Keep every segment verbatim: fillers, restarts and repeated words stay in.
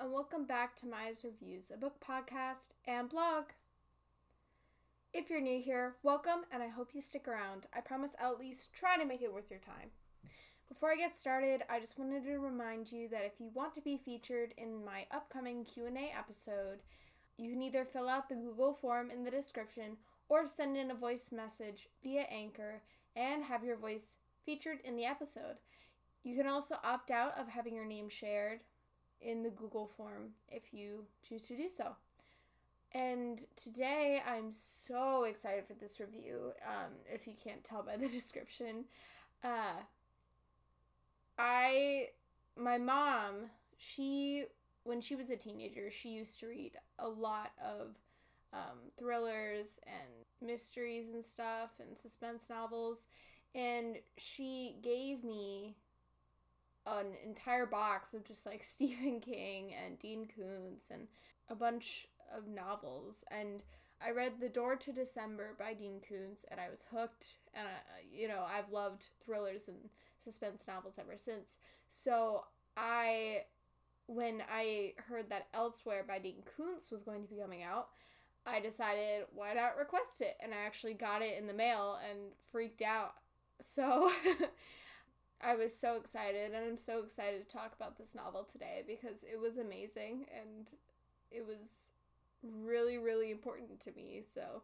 and welcome back to Maya's Reviews, a book podcast and blog. If you're new here, welcome, and I hope you stick around. I promise I'll at least try to make it worth your time. Before I get started, I just wanted to remind you that if you want to be featured in my upcoming Q and A episode, you can either fill out the Google form in the description or send in a voice message via Anchor and have your voice featured in the episode. You can also opt out of having your name shared in the Google form if you choose to do so. And today I'm so excited for this review, um, if you can't tell by the description. Uh, I, my mom, she, when she was a teenager, she used to read a lot of um, thrillers and mysteries and stuff and suspense novels. And she gave me an entire box of just like Stephen King and Dean Koontz and a bunch of novels. And I read The Door to December by Dean Koontz and I was hooked. And, uh, you know, I've loved thrillers and suspense novels ever since. So I, when I heard that Elsewhere by Dean Koontz was going to be coming out, I decided, why not request it? And I actually got it in the mail and freaked out. So I was so excited, and I'm so excited to talk about this novel today because it was amazing and it was really, really important to me. So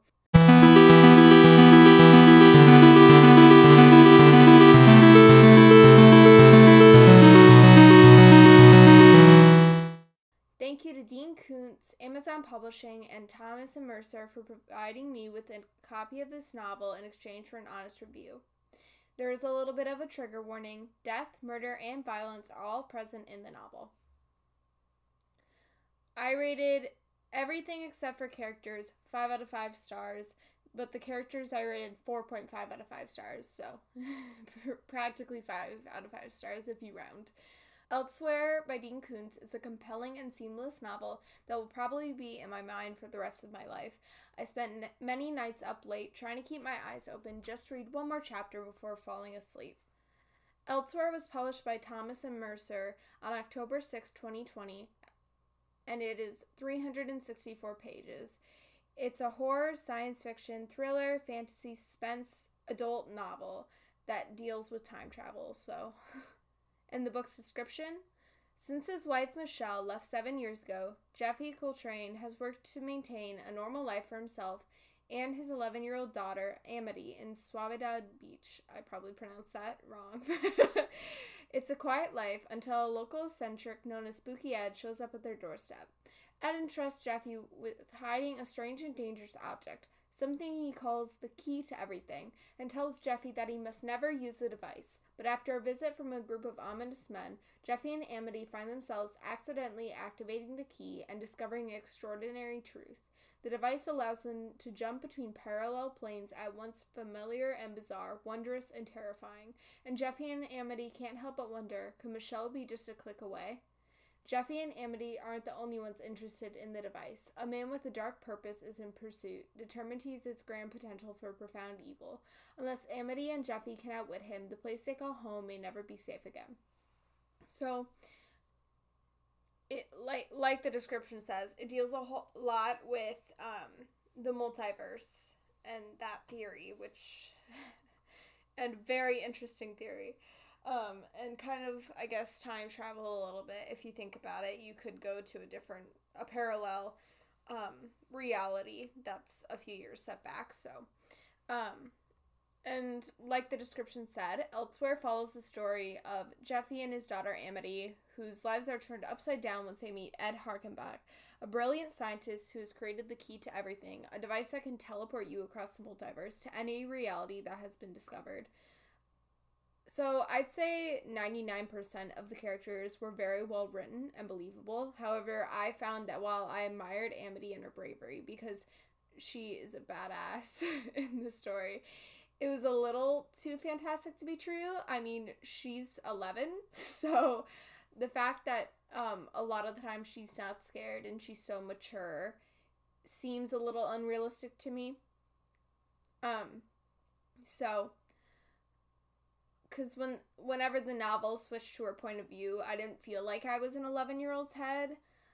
thank you to Dean Koontz, Amazon Publishing, and Thomas and Mercer for providing me with a copy of this novel in exchange for an honest review. There is a little bit of a trigger warning. Death, murder, and violence are all present in the novel. I rated everything except for characters five out of five stars, but the characters I rated four point five out of five stars, so practically five out of five stars if you round. Elsewhere by Dean Koontz is a compelling and seamless novel that will probably be in my mind for the rest of my life. I spent n- many nights up late trying to keep my eyes open just to read one more chapter before falling asleep. Elsewhere was published by Thomas and Mercer on October sixth, twenty twenty, and it is three hundred sixty-four pages. It's a horror, science fiction, thriller, fantasy, suspense, adult novel that deals with time travel, so... In the book's description, since his wife Michelle left seven years ago, Jeffy Coltrane has worked to maintain a normal life for himself and his eleven-year-old daughter, Amity, in Suavidad Beach. I probably pronounced that wrong. It's a quiet life until a local eccentric known as Spooky Ed shows up at their doorstep. Ed entrusts Jeffy with hiding a strange and dangerous object, something he calls the key to everything, and tells Jeffy that he must never use the device. But after a visit from a group of ominous men, Jeffy and Amity find themselves accidentally activating the key and discovering extraordinary truth. The device allows them to jump between parallel planes at once familiar and bizarre, wondrous and terrifying. And Jeffy and Amity can't help but wonder, could Michelle be just a click away? Jeffy and Amity aren't the only ones interested in the device. A man with a dark purpose is in pursuit, determined to use its grand potential for profound evil. Unless Amity and Jeffy can outwit him, the place they call home may never be safe again. So, it like like the description says, it deals a whole lot with um, the multiverse and that theory, which and very interesting theory. Um, and kind of, I guess, time travel a little bit. If you think about it, you could go to a different, a parallel um, reality that's a few years set back. So, um, and like the description said, Elsewhere follows the story of Jeffy and his daughter Amity, whose lives are turned upside down once they meet Ed Harkenbach, a brilliant scientist who has created the key to everything, a device that can teleport you across the multiverse to any reality that has been discovered. So I'd say ninety-nine percent of the characters were very well written and believable. However, I found that while I admired Amity and her bravery because she is a badass in the story, it was a little too fantastic to be true. I mean, she's eleven, so the fact that um, a lot of the time she's not scared and she's so mature seems a little unrealistic to me. Um, so... Because when, whenever the novel switched to her point of view, I didn't feel like I was in an eleven-year-old's head.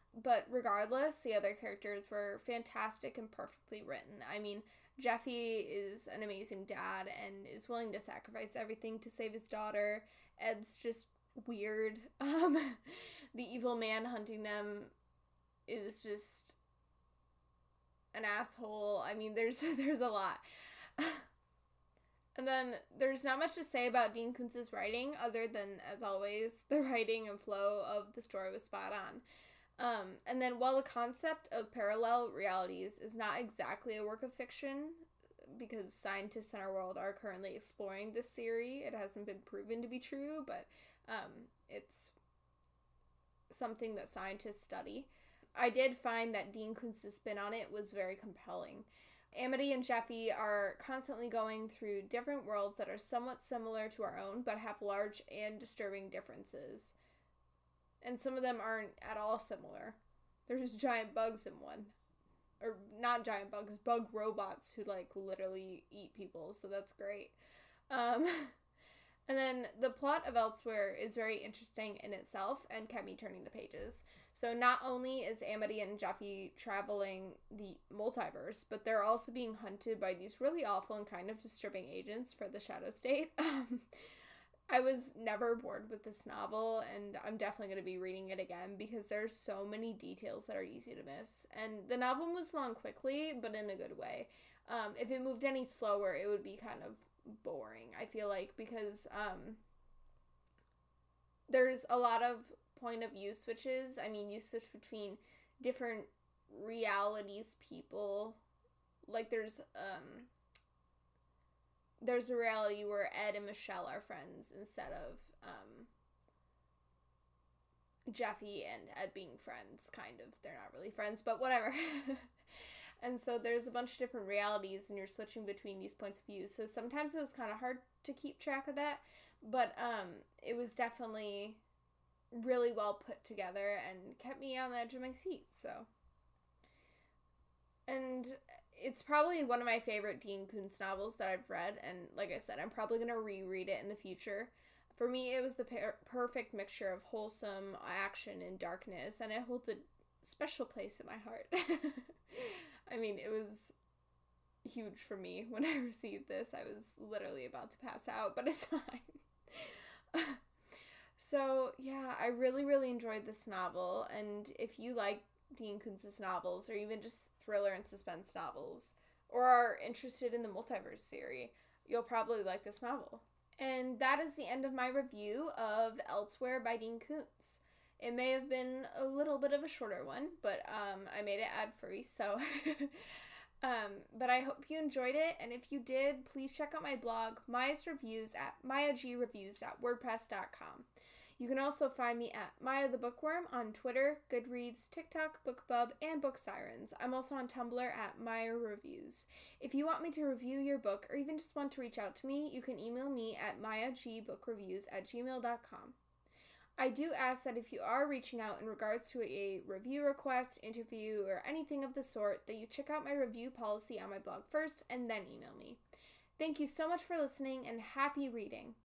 But regardless, the other characters were fantastic and perfectly written. I mean, Jeffy is an amazing dad and is willing to sacrifice everything to save his daughter. Ed's just weird. Um, the evil man hunting them is just an asshole. I mean, there's there's a lot. And then there's not much to say about Dean Koontz's writing other than, as always, the writing and flow of the story was spot on. Um, and then while the concept of parallel realities is not exactly a work of fiction, because scientists in our world are currently exploring this theory, it hasn't been proven to be true, but um, it's something that scientists study. I did find that Dean Koontz's spin on it was very compelling. Amity and Jeffy are constantly going through different worlds that are somewhat similar to our own, but have large and disturbing differences. And some of them aren't at all similar. There's giant bugs in one. Or not giant bugs, bug robots who, like, literally eat people, so that's great. Um, and then the plot of Elsewhere is very interesting in itself and kept me turning the pages. So not only is Amity and Jeffy traveling the multiverse, but they're also being hunted by these really awful and kind of disturbing agents for the Shadow State. Um, I was never bored with this novel, and I'm definitely going to be reading it again because there's so many details that are easy to miss. And the novel moves along quickly, but in a good way. Um, if it moved any slower, it would be kind of boring, I feel like, because um, there's a lot of point of view switches. I mean, you switch between different realities, people. Like, there's... Um, There's a reality where Ed and Michelle are friends instead of um, Jeffy and Ed being friends, kind of. They're not really friends, but whatever. And so there's a bunch of different realities, and you're switching between these points of view. So sometimes it was kind of hard to keep track of that, but um, it was definitely really well put together and kept me on the edge of my seat, so. And it's probably one of my favorite Dean Koontz novels that I've read, and like I said, I'm probably going to reread it in the future. For me, it was the per- perfect mixture of wholesome action and darkness, and it holds a special place in my heart. I mean, it was huge for me when I received this. I was literally about to pass out, but it's fine. So, yeah, I really, really enjoyed this novel, and if you like Dean Koontz's novels, or even just thriller and suspense novels, or are interested in the multiverse theory, you'll probably like this novel. And that is the end of my review of Elsewhere by Dean Koontz. It may have been a little bit of a shorter one, but um, I made it ad-free, so... um, but I hope you enjoyed it, and if you did, please check out my blog, Maya's Reviews, at maya g reviews dot wordpress dot com. You can also find me at Maya the Bookworm on Twitter, Goodreads, TikTok, BookBub, and Book Sirens. I'm also on Tumblr at Maya Reviews. If you want me to review your book or even just want to reach out to me, you can email me at maya g book reviews at gmail dot com. I do ask that if you are reaching out in regards to a review request, interview, or anything of the sort, that you check out my review policy on my blog first and then email me. Thank you so much for listening, and happy reading!